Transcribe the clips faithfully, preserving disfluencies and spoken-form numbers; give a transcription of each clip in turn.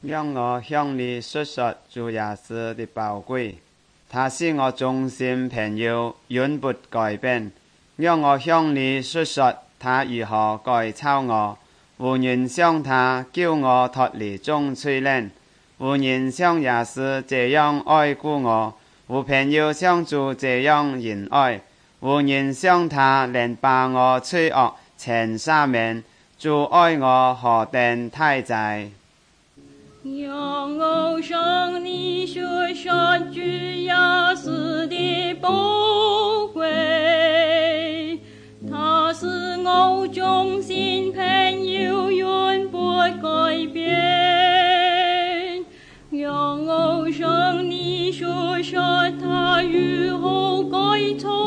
让我向你述说主耶稣的宝贵，他是我忠心朋友，永不改变。让我向你述说他如何改操我，无人像他叫我脱离众罪人，无人像耶稣这样爱顾我，无朋友像主这样仁爱，无人像他能把我罪恶全赦免。主爱我何等太在。 让我向你述说主耶稣的宝贵，他是我忠心朋友，永不改变。让我向你述说他如何改造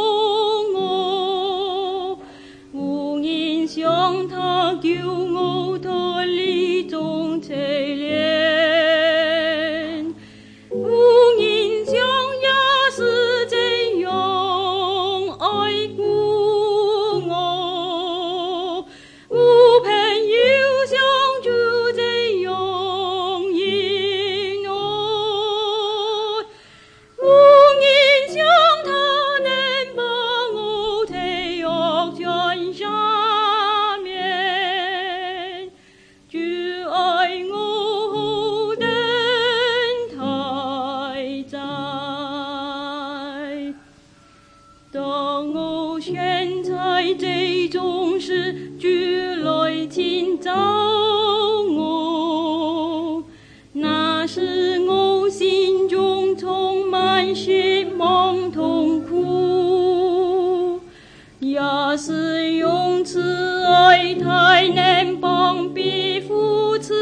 我，无人像他救我脱离众罪人。现在这种事主来请找我，那是我心中充满失望痛苦，也是用慈爱才能帮庇扶持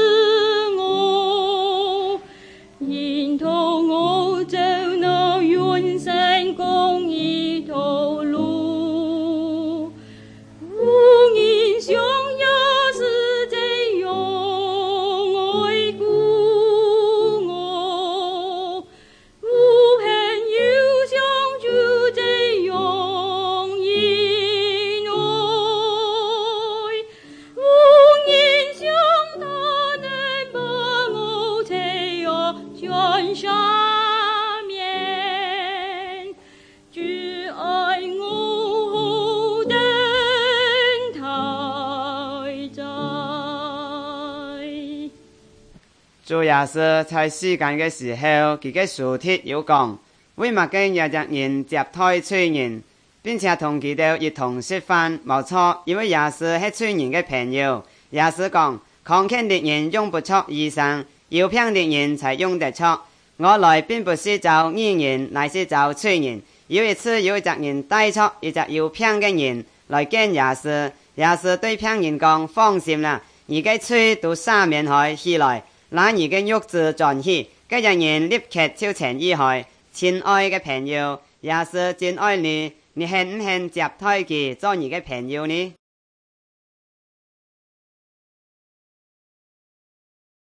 我，引导我走那永生公义道路。下面只爱我等太在。 主耶穌在世間嘅時候，佢嘅書帖有講，為乜嘅有隻人接待罪人，並且同佢哋一同食飯，冇錯，因為耶穌係罪人嘅朋友。耶穌講，康健的人用不出醫生，有病的人才用得出。我來並不是找義人，乃是找罪人。有一次有一隻人帶出一隻有病嘅人來見耶穌，耶穌對病人講，放心啦，你嘅罪都赦免開起來，那你嘅肉質轉起，嗰隻人立刻就痊癒開。親愛嘅朋友，耶穌真愛你，你肯唔肯接待佢做你嘅朋友呢？